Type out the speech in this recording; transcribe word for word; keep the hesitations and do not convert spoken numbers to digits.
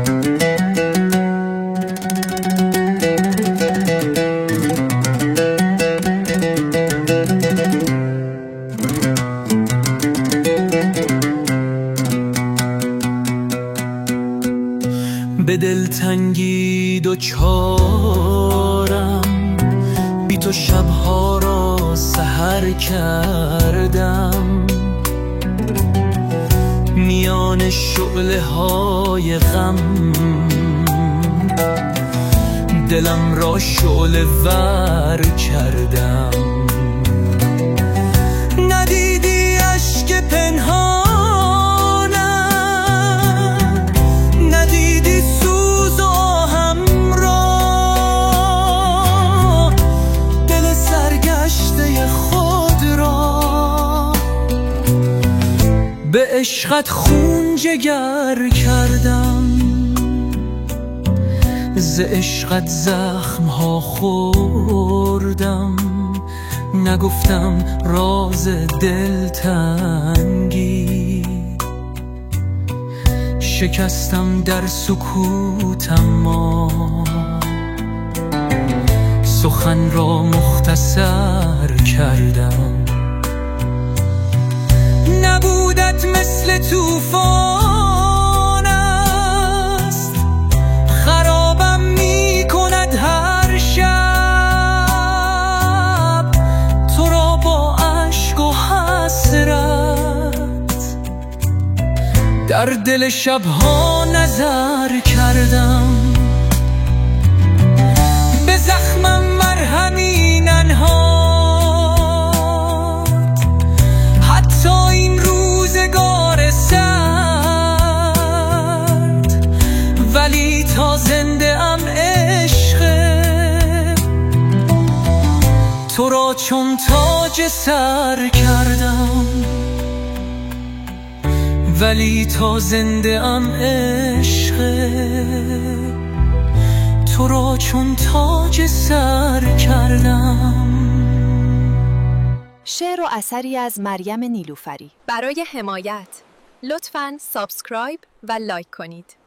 به دلتنگی دوچارم، بی تو شبها را سحر کردم، میان شعله های غم دلم را شعله ور کردم. ندیدی اشک پنهانم، ندیدی سوز و آهم را، دل سرگشته خود را به عشقت خون جگر کردم. ز عشقت زخم ها خوردم، نگفتم راز دلتنگی، شکستم در سکوت اما سخن را مختصر کردم. نبودت مثل طوفان است، خرابم می کند هر شب، تو را با اشک و حسرت در دل شبها نظر کردم. به زخمم مرهمی ننهاد حتی این روزگار سرد، ولی تا زنده ام عشق تو را چون تاج سر کردم. ولی تا زنده ام عشق تو را چون تاج سر کردم. شعر و اثری از مریم نیلوفری. برای حمایت لطفاً سابسکرایب و لایک کنید.